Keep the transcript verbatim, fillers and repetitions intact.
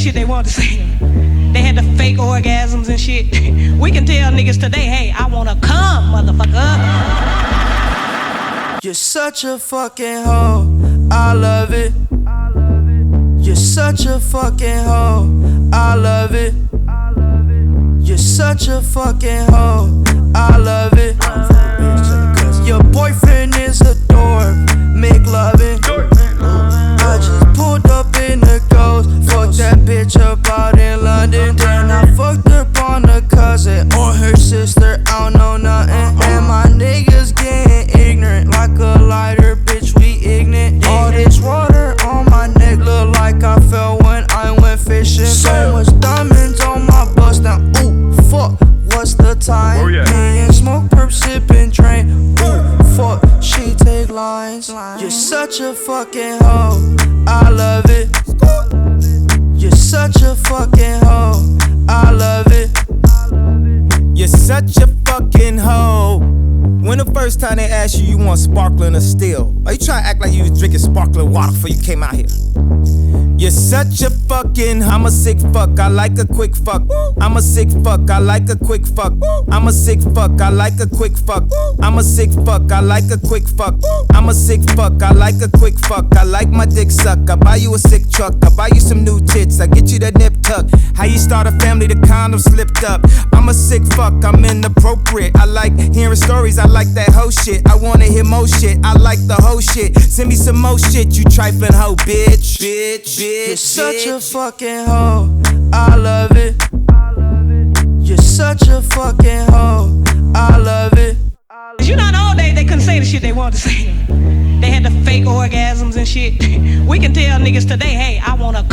shit they want to say. They had the fake orgasms and shit. We can tell niggas today, hey, I wanna come, motherfucker. You're such a fucking hoe, I love it. You're such a fucking hoe, I love it. You're such a fucking hoe, I love it. Your boyfriend is a dork, make loving. I just pulled up in the ghost, fucked that bitch up out in London. Then I fucked up on a cousin or her sister, I don't know nothing. And my niggas getting ignorant like a lighter, bitch, we ignorant. All this water on my neck look like I fell when I went fishing. So much diamonds on my bust now, ooh, fuck, what's the time? Oh, yeah. Me and smoke, perp, sippin', drain, ooh, fuck, she take lines. You're such a fucking hoe, I love it. You're such a fucking hoe, I love it. You're such a fucking hoe. When the first time they asked you, you want sparkling or still? Are you trying to act like you was drinking sparkling water before you came out here? You're such a fucking, I'm a sick fuck, I like a quick fuck. I'm a sick fuck, I like a quick fuck. I'm a sick fuck, I like a quick fuck. I'm a sick fuck, I like a quick fuck. I'm a sick fuck, I like a quick fuck. I like my dick suck, I buy you a sick truck. I buy you some new tits, I get you that nip tuck. How you start a family, the condom slipped up. I'm a sick fuck, I'm inappropriate. I like hearing stories, I like that hoe shit. I wanna hear more shit, I like the whole shit. Send me some more shit, you trifling hoe, bitch. Bitch, bitch. You're such a fucking hoe, I love it. You're such a fucking hoe, I love it. You know, in the old days they couldn't say the shit they wanted to say. They had the fake orgasms and shit. We can tell niggas today, hey, I wanna